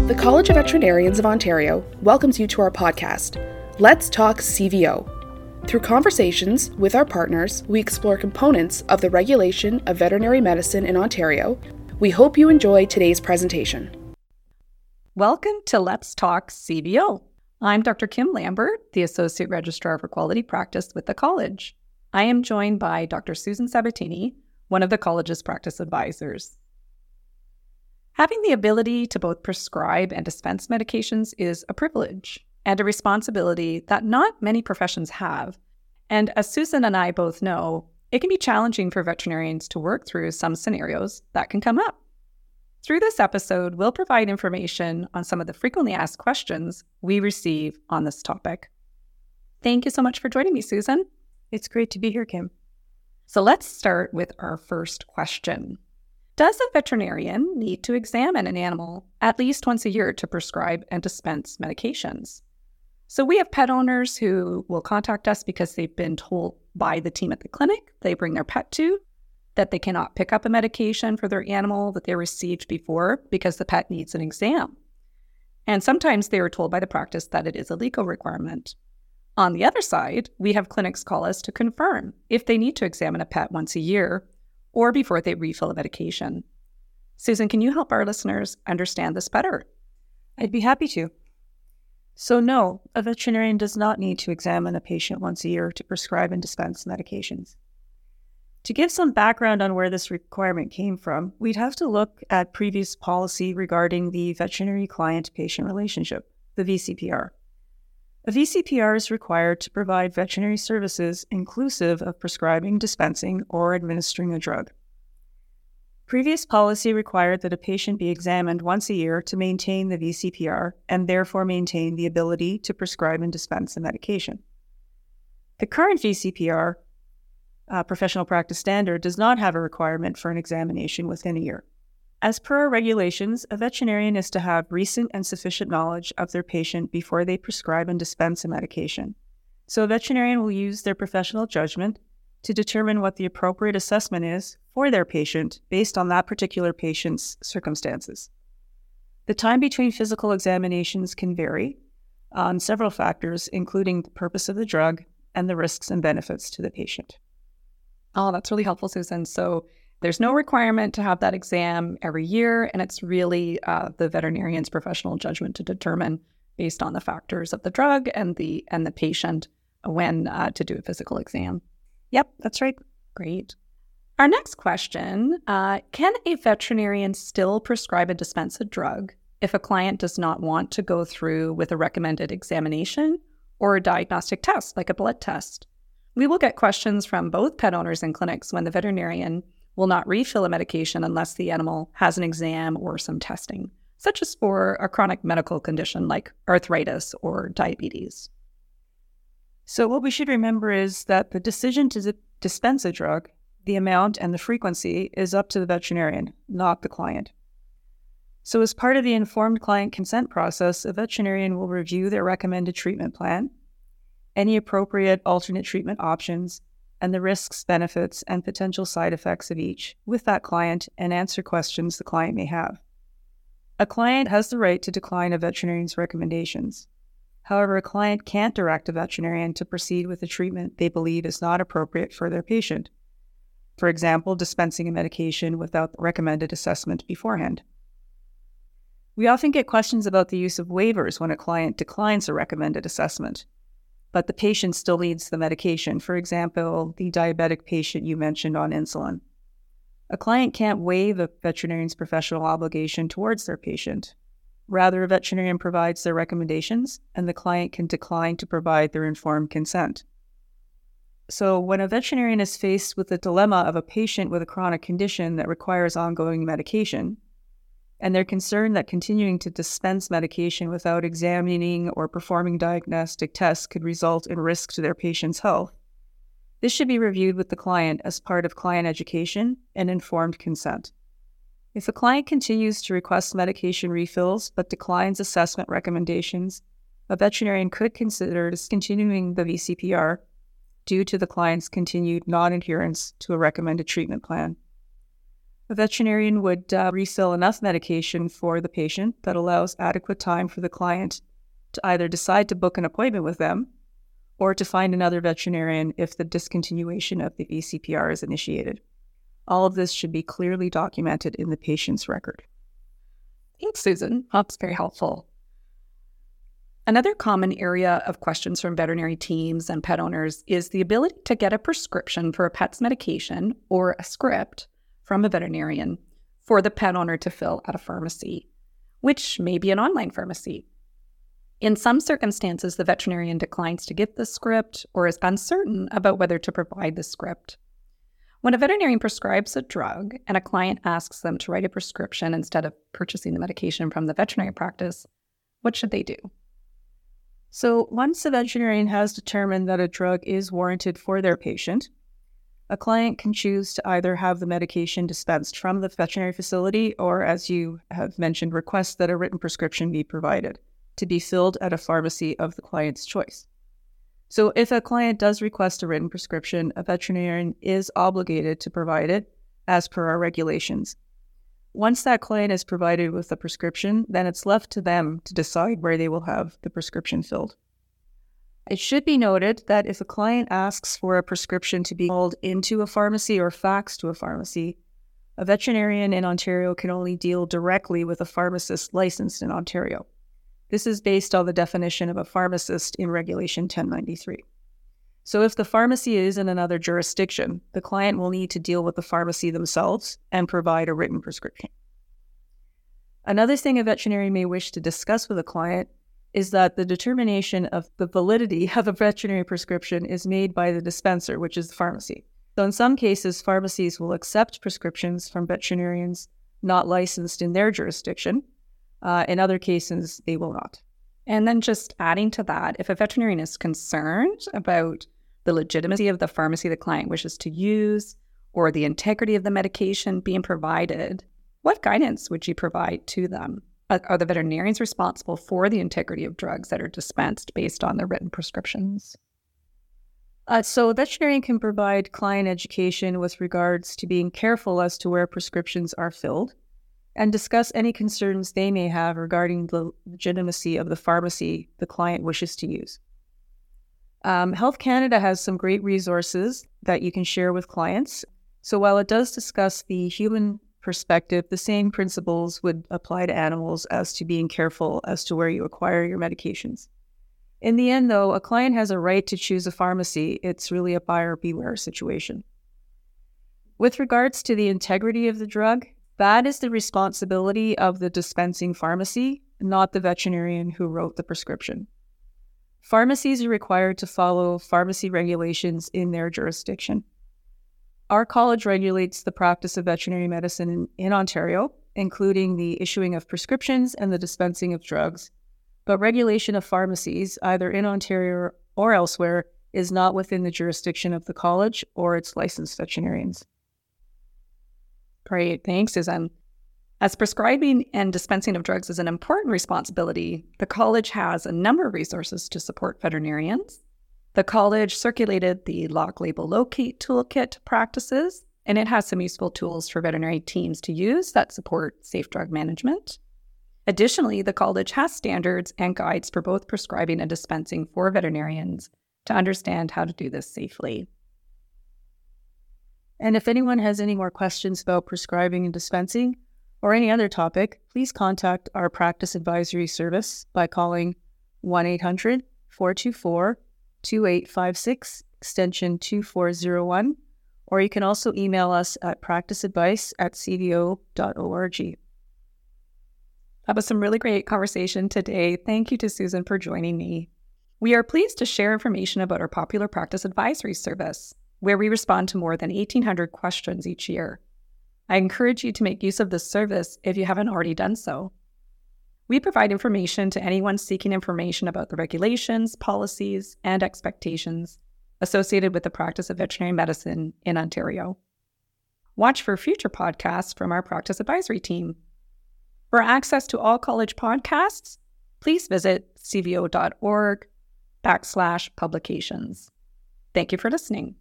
The College of Veterinarians of Ontario welcomes you to our podcast, Let's Talk CVO. Through conversations with our partners, we explore components of the regulation of veterinary medicine in Ontario. We hope you enjoy today's presentation. Welcome to Let's Talk CVO. I'm Dr. Kim Lambert, the Associate Registrar for Quality Practice with the College. I am joined by Dr. Susan Sabatini, one of the College's practice advisors. Having the ability to both prescribe and dispense medications is a privilege and a responsibility that not many professions have. And as Susan and I both know, it can be challenging for veterinarians to work through some scenarios that can come up. Through this episode, we'll provide information on some of the frequently asked questions we receive on this topic. Thank you so much for joining me, Susan. It's great to be here, Kim. So let's start with our first question. Does a veterinarian need to examine an animal at least once a year to prescribe and dispense medications? So we have pet owners who will contact us because they've been told by the team at the clinic they bring their pet to that they cannot pick up a medication for their animal that they received before because the pet needs an exam. And sometimes they are told by the practice that it is a legal requirement. On the other side, we have clinics call us to confirm if they need to examine a pet once a year or before they refill a medication. Susan, can you help our listeners understand this better? I'd be happy to. So no, a veterinarian does not need to examine a patient once a year to prescribe and dispense medications. To give some background on where this requirement came from, we'd have to look at previous policy regarding the veterinary client-patient relationship, the VCPR. A VCPR is required to provide veterinary services inclusive of prescribing, dispensing, or administering a drug. Previous policy required that a patient be examined once a year to maintain the VCPR and therefore maintain the ability to prescribe and dispense the medication. The current VCPR, professional practice standard, does not have a requirement for an examination within a year. As per our regulations, a veterinarian is to have recent and sufficient knowledge of their patient before they prescribe and dispense a medication. So a veterinarian will use their professional judgment to determine what the appropriate assessment is for their patient based on that particular patient's circumstances. The time between physical examinations can vary on several factors, including the purpose of the drug and the risks and benefits to the patient. Oh, that's really helpful, Susan. So there's no requirement to have that exam every year, and it's really the veterinarian's professional judgment to determine, based on the factors of the drug and the patient, when to do a physical exam. Yep, that's right. Great. Our next question, can a veterinarian still prescribe and dispense a drug if a client does not want to go through with a recommended examination or a diagnostic test, like a blood test? We will get questions from both pet owners and clinics when the veterinarian will not refill a medication unless the animal has an exam or some testing, such as for a chronic medical condition like arthritis or diabetes. So what we should remember is that the decision to dispense a drug, the amount and the frequency, is up to the veterinarian, not the client. So as part of the informed client consent process, a veterinarian will review their recommended treatment plan, any appropriate alternate treatment options, and the risks, benefits, and potential side effects of each with that client and answer questions the client may have. A client has the right to decline a veterinarian's recommendations. However, a client can't direct a veterinarian to proceed with a treatment they believe is not appropriate for their patient. For example, dispensing a medication without the recommended assessment beforehand. We often get questions about the use of waivers when a client declines a recommended assessment, but the patient still needs the medication. For example, the diabetic patient you mentioned on insulin. A client can't waive a veterinarian's professional obligation towards their patient. Rather, a veterinarian provides their recommendations, and the client can decline to provide their informed consent. So when a veterinarian is faced with the dilemma of a patient with a chronic condition that requires ongoing medication, and they're concerned that continuing to dispense medication without examining or performing diagnostic tests could result in risk to their patient's health, this should be reviewed with the client as part of client education and informed consent. If a client continues to request medication refills but declines assessment recommendations, a veterinarian could consider discontinuing the VCPR due to the client's continued non-adherence to a recommended treatment plan. A veterinarian would refill enough medication for the patient that allows adequate time for the client to either decide to book an appointment with them or to find another veterinarian if the discontinuation of the VCPR is initiated. All of this should be clearly documented in the patient's record. Thanks, Susan. That's very helpful. Another common area of questions from veterinary teams and pet owners is the ability to get a prescription for a pet's medication or a script from a veterinarian for the pet owner to fill at a pharmacy, which may be an online pharmacy. In some circumstances, the veterinarian declines to give the script or is uncertain about whether to provide the script. When a veterinarian prescribes a drug and a client asks them to write a prescription instead of purchasing the medication from the veterinary practice, what should they do? So once a veterinarian has determined that a drug is warranted for their patient, a client can choose to either have the medication dispensed from the veterinary facility or, as you have mentioned, request that a written prescription be provided to be filled at a pharmacy of the client's choice. So if a client does request a written prescription, a veterinarian is obligated to provide it as per our regulations. Once that client is provided with a prescription, then it's left to them to decide where they will have the prescription filled. It should be noted that if a client asks for a prescription to be called into a pharmacy or faxed to a pharmacy, a veterinarian in Ontario can only deal directly with a pharmacist licensed in Ontario. This is based on the definition of a pharmacist in Regulation 1093. So if the pharmacy is in another jurisdiction, the client will need to deal with the pharmacy themselves and provide a written prescription. Another thing a veterinarian may wish to discuss with a client is that the determination of the validity of a veterinary prescription is made by the dispenser, which is the pharmacy. So in some cases, pharmacies will accept prescriptions from veterinarians not licensed in their jurisdiction. In other cases, they will not. And then just adding to that, if a veterinarian is concerned about the legitimacy of the pharmacy the client wishes to use or the integrity of the medication being provided, what guidance would you provide to them? Are the veterinarians responsible for the integrity of drugs that are dispensed based on their written prescriptions? So a veterinarian can provide client education with regards to being careful as to where prescriptions are filled and discuss any concerns they may have regarding the legitimacy of the pharmacy the client wishes to use. Health Canada has some great resources that you can share with clients. So while it does discuss the human perspective, the same principles would apply to animals as to being careful as to where you acquire your medications. In the end, though, a client has a right to choose a pharmacy. It's really a buyer beware situation. With regards to the integrity of the drug, that is the responsibility of the dispensing pharmacy, not the veterinarian who wrote the prescription. Pharmacies are required to follow pharmacy regulations in their jurisdiction. Our college regulates the practice of veterinary medicine in Ontario, including the issuing of prescriptions and the dispensing of drugs. But regulation of pharmacies, either in Ontario or elsewhere, is not within the jurisdiction of the college or its licensed veterinarians. Great. Thanks, Susan. As prescribing and dispensing of drugs is an important responsibility, the college has a number of resources to support veterinarians. The college circulated the Lock Label Locate Toolkit to practices, and it has some useful tools for veterinary teams to use that support safe drug management. Additionally, the college has standards and guides for both prescribing and dispensing for veterinarians to understand how to do this safely. And if anyone has any more questions about prescribing and dispensing or any other topic, please contact our practice advisory service by calling 1-800-424-2856, extension 2401, or you can also email us at practiceadvice@cvo.org. That was some really great conversation today. Thank you to Susan for joining me. We are pleased to share information about our popular practice advisory service, where we respond to more than 1,800 questions each year. I encourage you to make use of this service if you haven't already done so. We provide information to anyone seeking information about the regulations, policies, and expectations associated with the practice of veterinary medicine in Ontario. Watch for future podcasts from our practice advisory team. For access to all college podcasts, please visit cvo.org/publications. Thank you for listening.